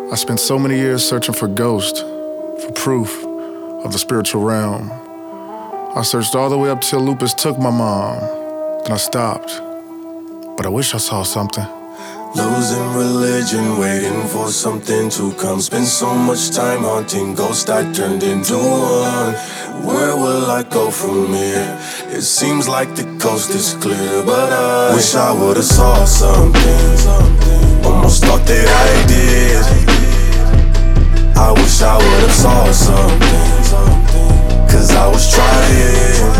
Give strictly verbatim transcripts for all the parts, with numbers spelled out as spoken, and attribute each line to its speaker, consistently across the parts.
Speaker 1: I spent so many years searching for ghosts, for proof of the spiritual realm. I searched all the way up till lupus took my mom. Then I stopped, but I wish I saw something.
Speaker 2: Losing religion, waiting for something to come. Spend so much time haunting ghosts I turned into one. Where will I go from here? It seems like the coast is clear, but I wish I would've saw something. Almost thought that I did. I wish I would've saw something, cause I was trying.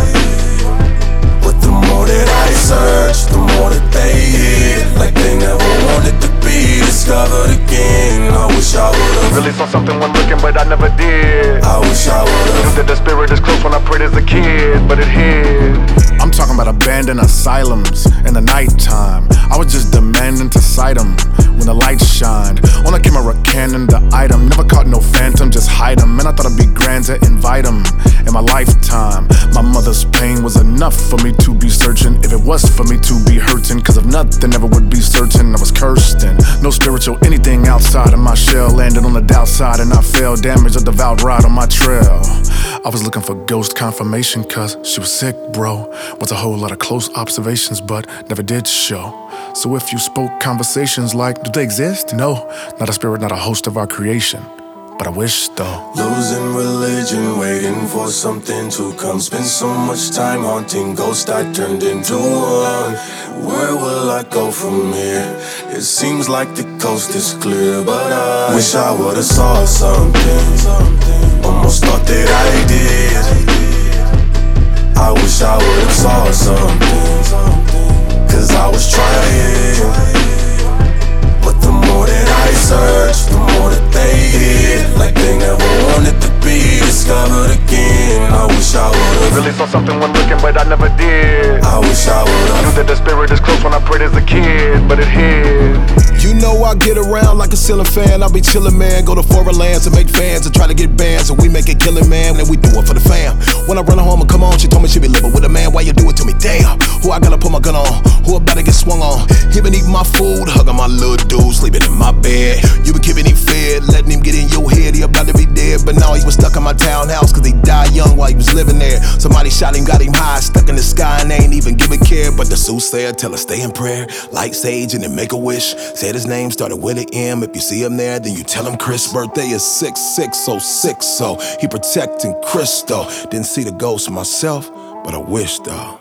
Speaker 2: But the more that I searched, the more that they hid, like they never wanted to be discovered again. I wish I would've
Speaker 3: really saw something when looking, but I never did.
Speaker 2: I wish I would've
Speaker 3: knew that the spirit is close when I prayed as a kid, but it hid.
Speaker 1: I'm talking about abandoned asylums in the nighttime. I was just demanding to sight them when the lights shined. On a camera cannon, the item. Never caught no phantom, just hide them. And I thought it'd be grand to invite them in my lifetime. My mother's pain was enough for me to be searching. If it was for me to be hurting, cause if nothing ever would be certain, I was cursed and no spiritual anything outside of my shell. Landed on the downside and I fell, damaged a devout ride on my trail. I was looking for ghost confirmation cause she was sick, bro. Was a whole lot of close observations but never did show. So if you spoke conversations like, do they exist? No, not a spirit, not a host of our creation. But I wish though.
Speaker 2: Losing religion, waiting for something to come. Spend so much time haunting ghosts I turned into one. Where will I go from here? It seems like the coast is clear, but I wish I would've saw something. Almost thought that I did. I wish I would've saw something, cause I was trying. But the more that I searched, the more that they hid, like they never wanted to be discovered again. I wish I would've
Speaker 3: really saw something when looking, but I never did.
Speaker 2: I wish I would've
Speaker 3: knew that the spirit is close when I prayed as a kid, but it hid.
Speaker 4: You know I get around like a ceiling fan. I be chillin', man. Go to foreign lands and make fans and try to get bands, and we make it killin', man. And we do it for the fam. When I run home and come on, she told me she be living with a man. Why you do it to me? Damn. Who I gotta put my gun on? Who I better get swung on? He been eating my food, hugging my little dude, sleeping in my bed. You been keeping him fed, letting him get in your head. He about to be dead, but now he was stuck in my townhouse cause he died young while he was living there. Somebody shot him, got him high, stuck in the sky and ain't even give a care. But the soothsayer tell her stay in prayer, light sage and then make a wish. Said his name started with an M. If you see him there, then you tell him Chris' birthday is six six oh six. So he protecting Chris though. Didn't see the ghost myself, but I wish though.